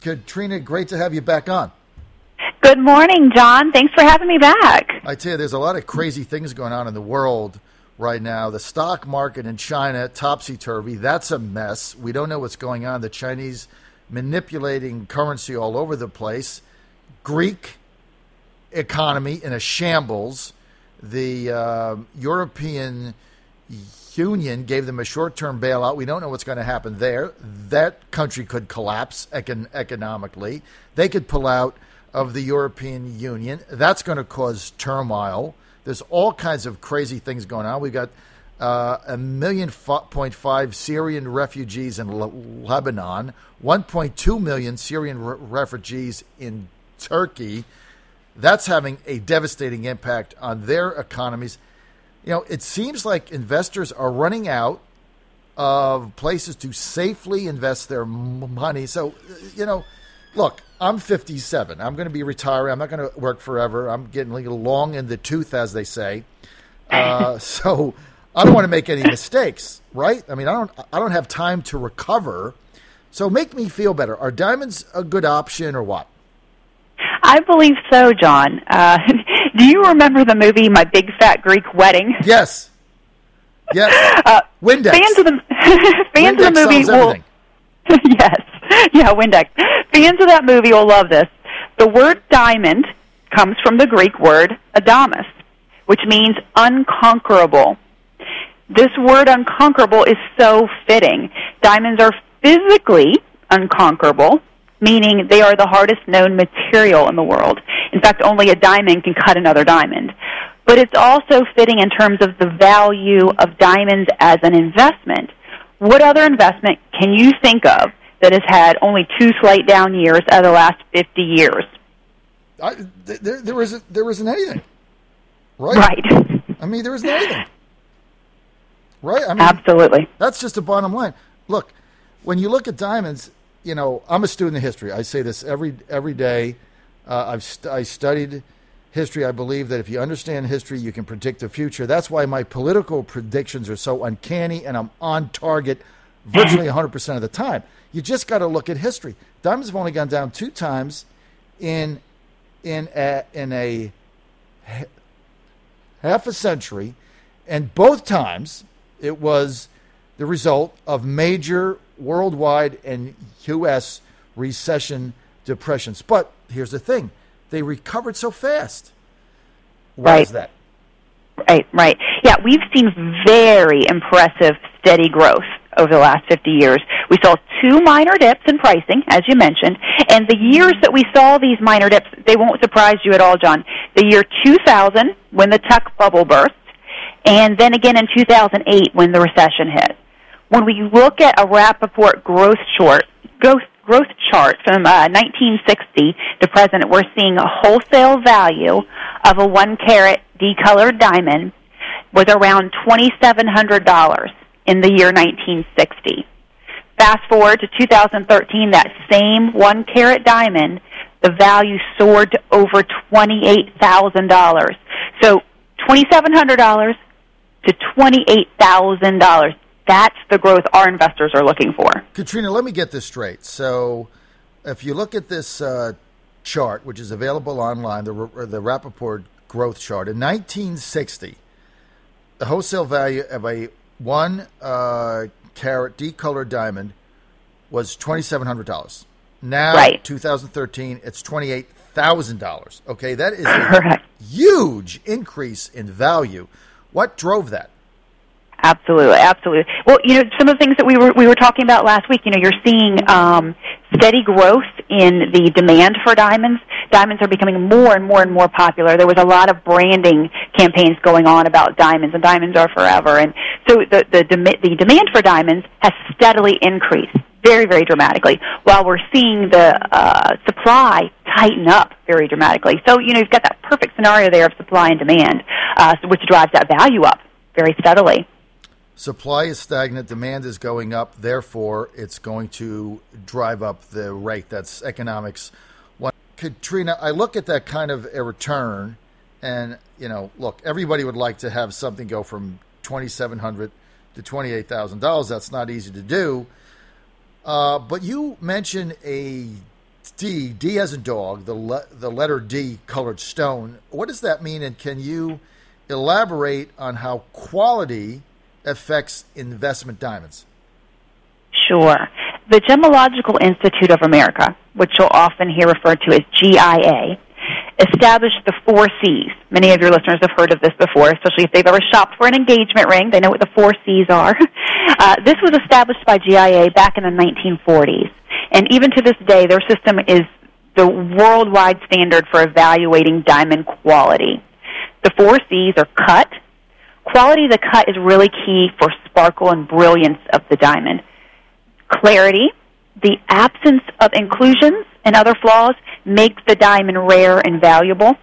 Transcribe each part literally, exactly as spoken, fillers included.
Katrina, great to have you back on. Good morning, John. Thanks for having me back. I tell you, there's a lot of crazy things going on in the world right now. The stock market in China, topsy-turvy. That's a mess. We don't know what's going on. The Chinese manipulating currency all over the place. Greek economy in a shambles. The uh, European Union gave them a short-term bailout. We don't know what's going to happen there. That country could collapse econ- economically. They could pull out of the European Union. That's going to cause turmoil. There's all kinds of crazy things going on. We've got uh, a million point five Syrian refugees in Le- Lebanon, one point two million Syrian re- refugees in Turkey. That's having a devastating impact on their economies. You know, it seems like investors are running out of places to safely invest their money. So, you know, look, I'm fifty-seven. I'm going to be retiring. I'm not going to work forever. I'm getting a little long in the tooth, as they say. Uh, so I don't want to make any mistakes, right? I mean, I don't. I don't have time to recover. So make me feel better. Are diamonds a good option, or what? I believe so, John. Uh, do you remember the movie My Big Fat Greek Wedding? Yes. Yes. Uh, Windex. Fans of the fans Windex of the movie will. Yes. Yeah, Windex. Fans of that movie will love this. The word diamond comes from the Greek word adamas, which means unconquerable. This word unconquerable is so fitting. Diamonds are physically unconquerable, meaning they are the hardest known material in the world. In fact, only a diamond can cut another diamond. But it's also fitting in terms of the value of diamonds as an investment. What other investment can you think of that has had only two slight down years out of the last fifty years? I, there, there, isn't, there isn't anything, right? Right. I mean, there isn't anything, right? I mean, absolutely. That's just the bottom line. Look, when you look at diamonds, you know, I'm a student of history. I say this every every day. Uh, I've st- I studied history. I believe that if you understand history, you can predict the future. That's why my political predictions are so uncanny, and I'm on target virtually one hundred percent of the time. You just got to look at history. Diamonds have only gone down two times in in a, in a half a century, and both times it was the result of major worldwide and U S recession depressions. But here's the thing. They recovered so fast. Why right. is that? Right, right. Yeah, we've seen very impressive steady growth over the last fifty years. We saw two minor dips in pricing, as you mentioned, and the years that we saw these minor dips, they won't surprise you at all, John. The year two thousand, when the tech bubble burst, and then again in two thousand eight, when the recession hit. When we look at a Rappaport growth chart, growth, growth chart from uh, nineteen sixty to present, we're seeing a wholesale value of a one-carat decolored diamond was around two thousand seven hundred dollars in the year nineteen sixty. Fast forward to two thousand thirteen, that same one-carat diamond, the value soared to over twenty-eight thousand dollars. So two thousand seven hundred dollars to twenty-eight thousand dollars. That's the growth our investors are looking for. Katrina, let me get this straight. So if you look at this uh, chart, which is available online, the, the Rappaport growth chart, in nineteen sixty, the wholesale value of a one uh, carat decolored diamond was two thousand seven hundred dollars. Now, right. two thousand thirteen, it's twenty-eight thousand dollars. Okay, that is a Correct. huge increase in value. What drove that? Absolutely, absolutely. Well, you know, some of the things that we were we were talking about last week, you know, you're seeing um, steady growth in the demand for diamonds. Diamonds are becoming more and more and more popular. There was a lot of branding campaigns going on about diamonds, and diamonds are forever. And so the the, the demand for diamonds has steadily increased very, very dramatically, while we're seeing the uh, supply tighten up very dramatically. So, you know, you've got that perfect scenario there of supply and demand, uh, which drives that value up very steadily. Supply is stagnant, demand is going up, therefore it's going to drive up the rate. That's economics. Well, Katrina, I look at that kind of a return, and, you know, look, everybody would like to have something go from two thousand seven hundred dollars to twenty-eight thousand dollars. That's not easy to do. Uh, but you mentioned a D, D as a dog, the le- the letter D colored stone. What does that mean, and can you elaborate on how quality affects investment diamonds? Sure. The Gemological Institute of America, which you'll often hear referred to as G I A, established the four C's. Many of your listeners have heard of this before, especially if they've ever shopped for an engagement ring. They know what the four C's are. Uh, this was established by G I A back in the nineteen forties. And even to this day, their system is the worldwide standard for evaluating diamond quality. The four C's are cut. Quality of the cut is really key for sparkle and brilliance of the diamond. Clarity, the absence of inclusions and other flaws makes the diamond rare and valuable.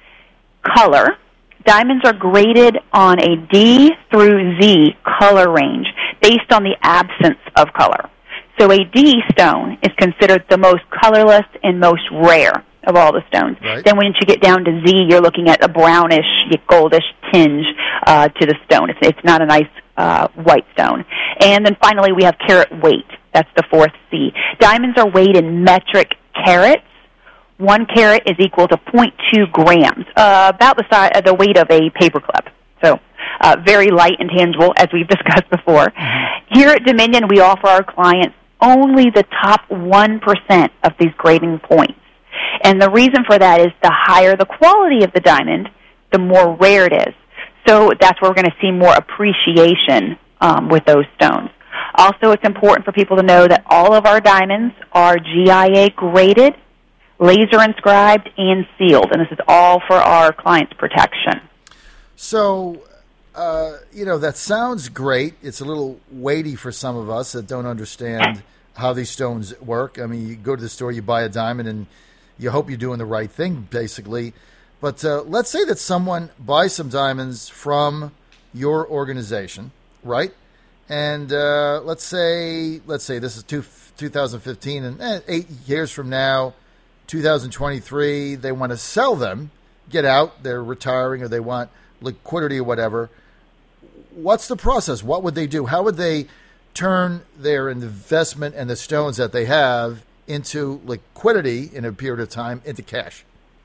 Color, diamonds are graded on a D through Z color range based on the absence of color. So a D stone is considered the most colorless and most rare of all the stones. Right. Then once you get down to Z, you're looking at a brownish, goldish tinge uh, to the stone. It's, it's not a nice uh, white stone. And then finally we have carat weight. That's the fourth C. Diamonds are weighed in metric carats. One carat is equal to zero point two grams, uh, about the size, uh, the weight of a paperclip. So uh, very light and tangible, as we've discussed before. Mm-hmm. Here at Dominion, we offer our clients only the top one percent of these grading points. And the reason for that is the higher the quality of the diamond, the more rare it is. So that's where we're going to see more appreciation um, with those stones. Also, it's important for people to know that all of our diamonds are G I A graded, laser inscribed, and sealed, and this is all for our clients' protection. So, uh, you know, that sounds great. It's a little weighty for some of us that don't understand how these stones work. I mean, you go to the store, you buy a diamond, and you hope you're doing the right thing, basically. But uh, let's say that someone buys some diamonds from your organization, right? And uh, let's say let's say this is two, two thousand fifteen, and eh, eight years from now, two thousand twenty-three, they want to sell them, get out, they're retiring, or they want liquidity or whatever. What's the process? What would they do? How would they turn their investment and the stones that they have into liquidity in a period of time into cash?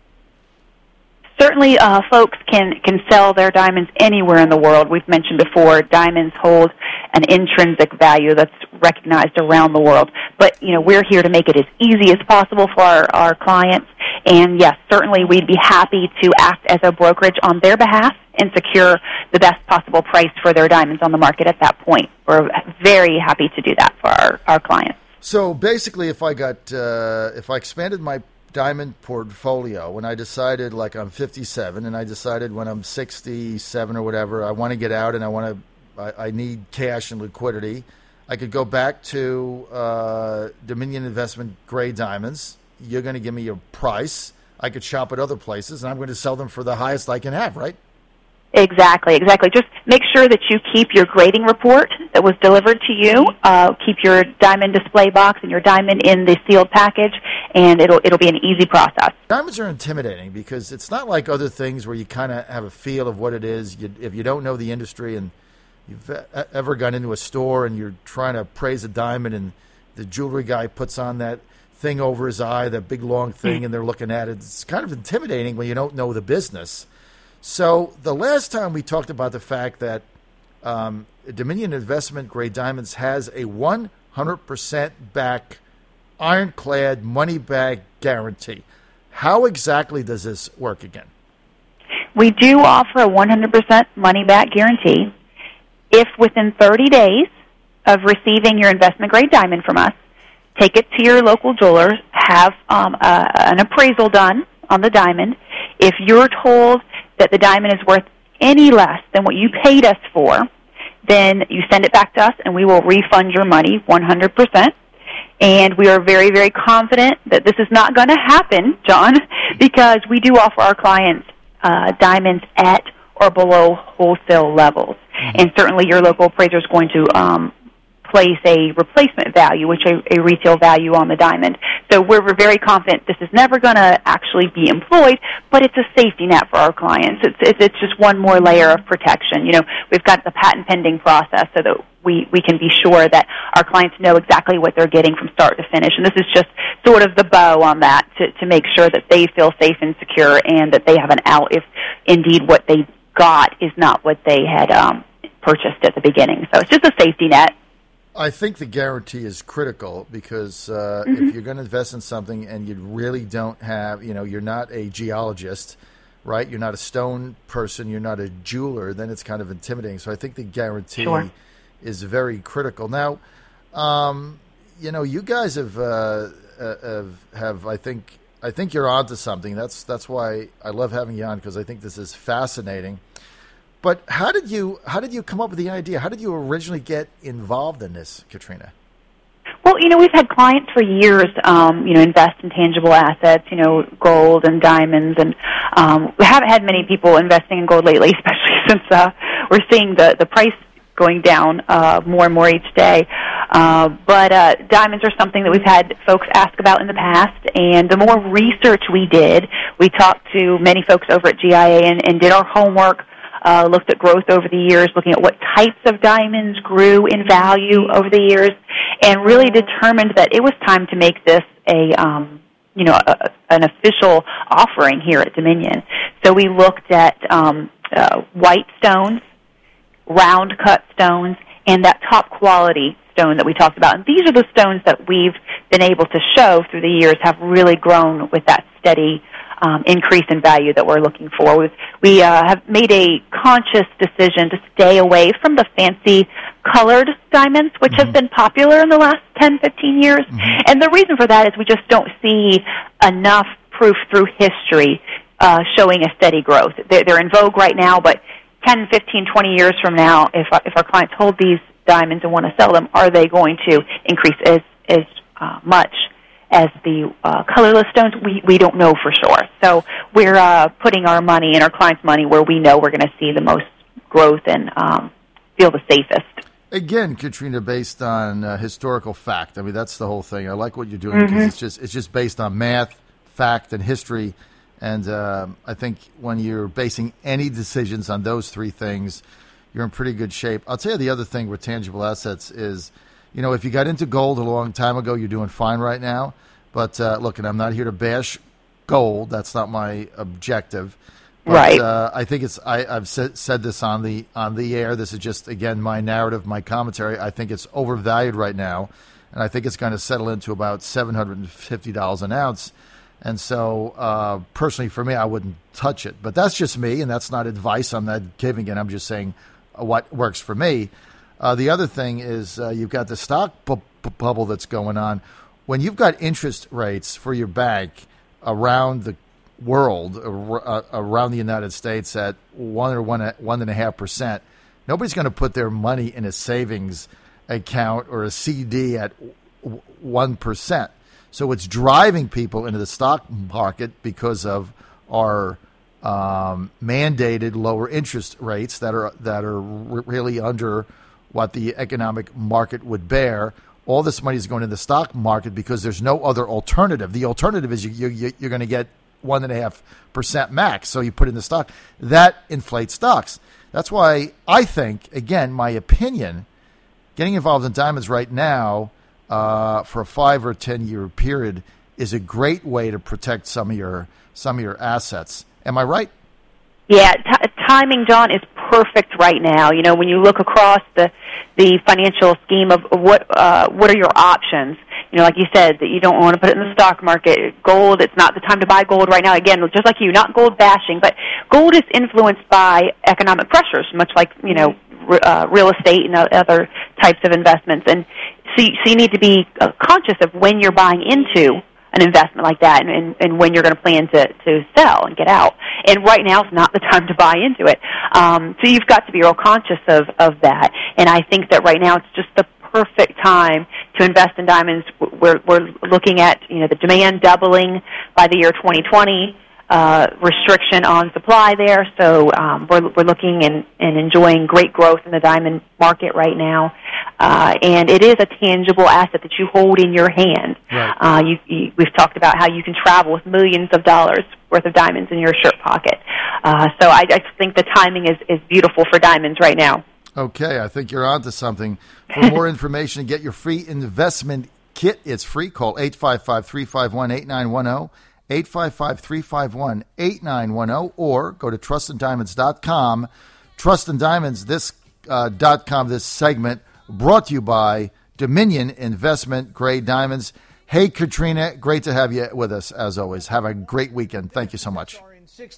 Certainly, uh, folks can, can sell their diamonds anywhere in the world. We've mentioned before, diamonds hold an intrinsic value that's recognized around the world. But, you know, we're here to make it as easy as possible for our, our clients. And, yes, certainly we'd be happy to act as a brokerage on their behalf and secure the best possible price for their diamonds on the market at that point. We're very happy to do that for our, our clients. So, basically, if I got, uh, if I expanded my diamond portfolio when I decided, like, I'm fifty-seven, and I decided when I'm sixty-seven or whatever, I want to get out and I want to, I, I need cash and liquidity, I could go back to uh, Dominion Investment Grade Diamonds. You're going to give me a price. I could shop at other places, and I'm going to sell them for the highest I can have, right? Exactly, exactly. Just make sure that you keep your grading report that was delivered to you. Uh, keep your diamond display box and your diamond in the sealed package, and it'll it'll be an easy process. Diamonds are intimidating because it's not like other things where you kind of have a feel of what it is. You, if you don't know the industry and you've ever gone into a store and you're trying to appraise a diamond and the jewelry guy puts on that thing over his eye, that big long thing, and they're looking at it, it's kind of intimidating when you don't know the business. So the last time we talked about the fact that um, Dominion Investment Grade Diamonds has a one hundred percent back, ironclad, money-back guarantee. How exactly does this work again? We do offer a one hundred percent money-back guarantee. If within thirty days of receiving your investment grade diamond from us, take it to your local jeweler, have um, a, an appraisal done on the diamond. If you're told that the diamond is worth any less than what you paid us for, then you send it back to us and we will refund your money one hundred percent. And we are very, very confident that this is not going to happen, John, because we do offer our clients uh, diamonds at or below wholesale levels. Mm-hmm. And certainly your local appraiser is going to um, place a replacement value, which is a, a retail value on the diamond. So we're, we're very confident this is never going to actually be employed, but it's a safety net for our clients. It's, it's, it's just one more layer of protection. You know, we've got the patent pending process so that we, we can be sure that our clients know exactly what they're getting from start to finish. And this is just sort of the bow on that to, to make sure that they feel safe and secure and that they have an out if indeed what they got is not what they had um, purchased at the beginning. So it's just a safety net. I think the guarantee is critical because uh, mm-hmm. if you're going to invest in something and you really don't have, you know, you're not a geologist, right? You're not a stone person. You're not a jeweler. Then it's kind of intimidating. So I think the guarantee sure. is very critical. Now, um, you know, you guys have, uh, uh, have, have, I think, I think you're onto something. That's that's why I love having you on because I think this is fascinating. But how did you how did you come up with the idea? How did you originally get involved in this, Katrina? Well, you know, we've had clients for years, um, you know, invest in tangible assets, you know, gold and diamonds, and um, we haven't had many people investing in gold lately, especially since uh, we're seeing the, the price going down uh, more and more each day. Uh, but uh, diamonds are something that we've had folks ask about in the past, and the more research we did, we talked to many folks over at G I A and, and did our homework, uh, looked at growth over the years, looking at what types of diamonds grew in value over the years, and really determined that it was time to make this a, um, you know, a, an official offering here at Dominion. So we looked at um, uh, white stones, round cut stones, and that top quality stone that we talked about. And these are the stones that we've been able to show through the years have really grown with that steady um, increase in value that we're looking for. We've, we uh, have made a conscious decision to stay away from the fancy colored diamonds, which mm-hmm. have been popular in the last ten, fifteen years. Mm-hmm. And the reason for that is we just don't see enough proof through history uh, showing a steady growth. They're, they're in vogue right now, but ten, fifteen, twenty years from now, if if our clients hold these diamonds and want to sell them, are they going to increase as as uh, much as the uh, colorless stones? We we don't know for sure. So we're uh, putting our money and our clients' money where we know we're going to see the most growth and um, feel the safest. Again, Katrina, based on uh, historical fact. I mean, that's the whole thing. I like what you're doing because mm-hmm. it's just it's just based on math, fact, and history. And uh, I think when you're basing any decisions on those three things, you're in pretty good shape. I'll tell you the other thing with tangible assets is, you know, if you got into gold a long time ago, you're doing fine right now. But uh, look, and I'm not here to bash gold. That's not my objective. But, right. Uh, I think it's. I, I've said, said this on the on the air. This is just again my narrative, my commentary. I think it's overvalued right now, and I think it's going to settle into about seven hundred fifty dollars an ounce. And so, uh, personally, for me, I wouldn't touch it. But that's just me, and that's not advice. I'm not giving it. I'm just saying what works for me. Uh, the other thing is uh, you've got the stock bu- bu- bubble that's going on. When you've got interest rates for your bank around the world, uh, around the United States at one or one one and a half percent, nobody's going to put their money in a savings account or a C D at one percent. So it's driving people into the stock market because of our um, mandated lower interest rates that are that are really under what the economic market would bear. All this money is going to the stock market because there's no other alternative. The alternative is you, you, you're going to get one and a half percent max. So you put in the stock that inflates stocks. That's why I think, again, my opinion, getting involved in diamonds right now. Uh, for a five or ten year period is a great way to protect some of your some of your assets. Am I right? Yeah, t- timing, John, is perfect right now. You know, when you look across the the financial scheme of what uh, what are your options. You know, like you said, that you don't want to put it in the stock market. Gold, it's not the time to buy gold right now. Again, just like you, not gold bashing, but gold is influenced by economic pressures, much like, you know, r- uh, real estate and other types of investments. And so you, so you need to be uh, conscious of when you're buying into an investment like that and, and, and when you're going to plan to, to sell and get out. And right now is not the time to buy into it. Um, so you've got to be real conscious of, of that. And I think that right now it's just the perfect time to invest in diamonds. We're, we're looking at, you know, the demand doubling by the year twenty twenty. uh, restriction on supply there, so um, we're, we're looking and, and enjoying great growth in the diamond market right now. Uh, and it is a tangible asset that you hold in your hand. Right. Uh, you, you, we've talked about how you can travel with millions of dollars worth of diamonds in your shirt pocket. Uh, so I, I think the timing is, is beautiful for diamonds right now. Okay, I think you're onto something. For more information and get your free investment kit, it's free. Call eight five five, three five one, eight nine one zero, eight five five, three five one, eight nine one zero, or go to trust and diamonds dot com. Trust and Diamonds, this uh, dot com, this segment, brought to you by Dominion Investment Grade Diamonds. Hey, Katrina, great to have you with us, as always. Have a great weekend. Thank you so much.